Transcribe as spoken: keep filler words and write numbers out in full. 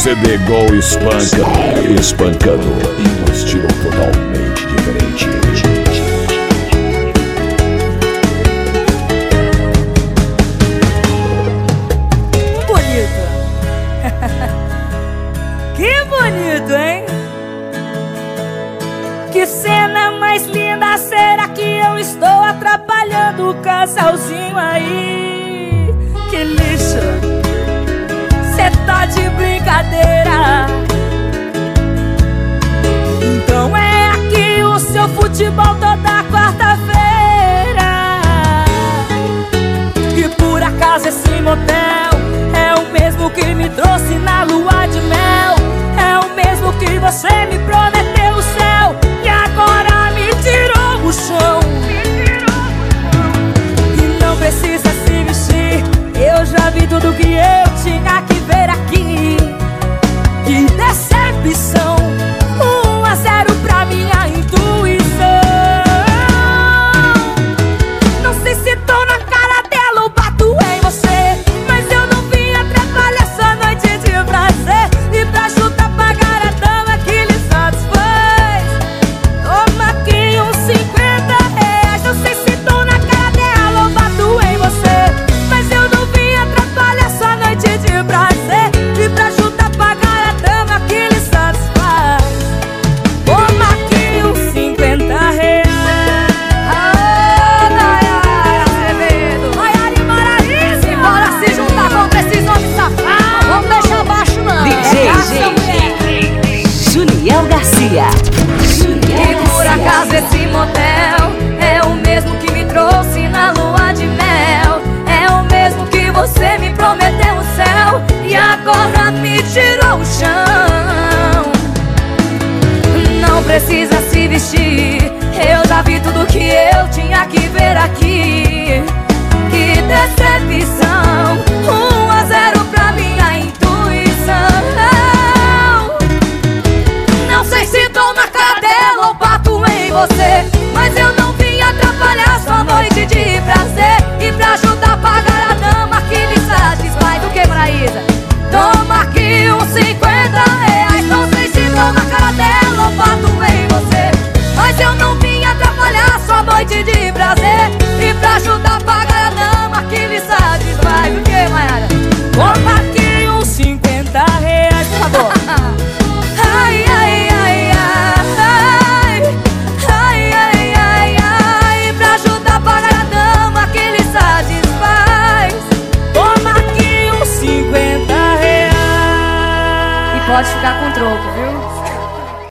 C D Gol espanca, espancando em um estilo totalmente diferente. Bonito. Que bonito, hein? Que cena mais linda, será que eu estou atrapalhando o casalzinho aí? Que lixo, cê tá de brincadeira. Então é aqui o seu futebol toda quarta-feira. E por acaso esse motel é o mesmo que me trouxe na lua de mel. É o mesmo que você me prometeu o céu e agora me tirou o chão. E não precisa se vestir, eu já vi tudo que eu tinha que ver aqui. Que decepção, um a zero pra minha intuição. Não sei se tô na cara dela ou bato em você, mas eu não vim atrapalhar essa noite de prazer. E pra ajudar a pagar a dama que lhe satisfaz, toma aqui uns cinquenta reais. Não sei se tô na cara dela ou bato em você, mas eu não vim atrapalhar essa noite de prazer. E pra ajudar a pagar a dama que lhe satisfaz, toma aqui uns cinquenta reais. Ah, Nayara Azevedo, Nayara e Maraísa, e bora se juntar contra esses homens safados. Vamos deixar baixo não. D J Juniel Garcia. E por acaso esse motel é o mesmo que me trouxe na lua de mel. É o mesmo que você me prometeu o céu e agora me tirou o chão. Não precisa se vestir, eu já vi tudo que eu tinha que ver aqui. Que decepção, um a zero pra minha intuição. Não sei se tô na cara dela ou bato em você, mas eu não vim atrapalhar sua noite de prazer. E pra ajudar a pagar a dama que lhe satisfaz, do que, Maraísa? Toma aqui uns cinquenta reais. Não sei se tô na cara dela ou bato em você, mas eu não vim atrapalhar sua noite de prazer. E pra ajudar a pagar a dama que lhe satisfaz, do que, Mayara? Toma aqui uns cinquenta reais, por favor. Ai, ai, ai, ai, ai, ai, ai, ai. Pra ajudar a pagar a dama que lhe satisfaz, toma aqui uns cinquenta reais. E pode ficar com troco, viu?